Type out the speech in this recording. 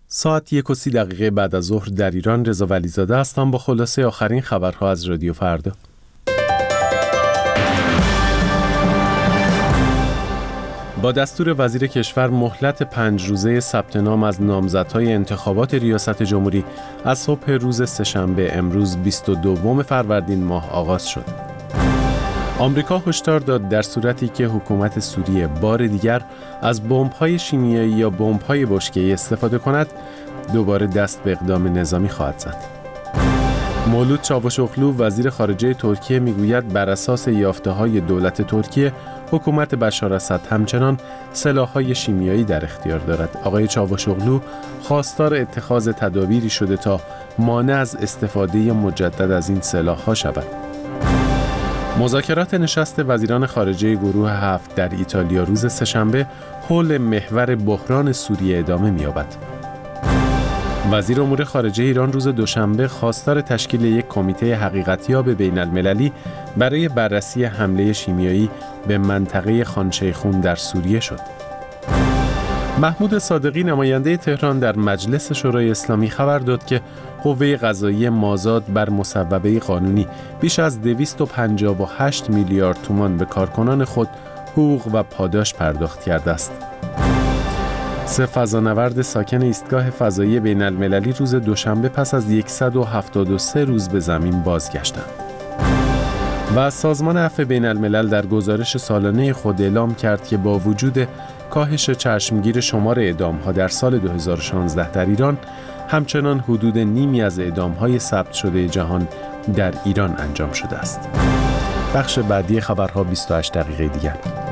ساعت 1:30 بعد از ظهر در ایران. رضا ولیزاده هستم با خلاصه آخرین خبرها از رادیو فردا. با دستور وزیر کشور مهلت 5 روزه ثبت نام از نامزدهای انتخابات ریاست جمهوری از صبح روز سه‌شنبه امروز 22 فروردین ماه آغاز شد. آمریکا هشدار داد در صورتی که حکومت سوریه بار دیگر از بمب‌های شیمیایی یا بمب‌های بشکه‌ای استفاده کند، دوباره دست به اقدام نظامی خواهد زد. مولود چاوشوغلو وزیر خارجه ترکیه میگوید بر اساس یافته‌های دولت ترکیه حکومت بشار اسد همچنان سلاح‌های شیمیایی در اختیار دارد. آقای چاوشوغلو خواستار اتخاذ تدابیری شده تا مانع از استفاده مجدد از این سلاح‌ها شود. مذاکرات نشست وزیران خارجه گروه 7 در ایتالیا روز سه‌شنبه حول محور بحران سوریه ادامه می‌یابد. وزیر امور خارجه ایران روز دوشنبه خواستار تشکیل یک کمیته حقیقتیاب بین‌المللی برای بررسی حمله شیمیایی به منطقه خان شیخون در سوریه شد. محمود صادقی نماینده تهران در مجلس شورای اسلامی خبر داد که قوه قضاییه مازاد بر مصوبه قانونی بیش از 258 میلیارد تومان به کارکنان خود حقوق و پاداش پرداخت کرده است. 3 فضانورد ساکن ایستگاه فضایی بین‌المللی روز دوشنبه پس از 173 روز به زمین بازگشتند. و سازمان عفو بین‌الملل در گزارش سالانه خود اعلام کرد که با وجود کاهش چشمگیر شمار اعدام‌ها در سال 2016 در ایران، همچنان حدود نیمی از اعدام‌های ثبت شده جهان در ایران انجام شده است. بخش بعدی خبرها 28 دقیقه دیگر.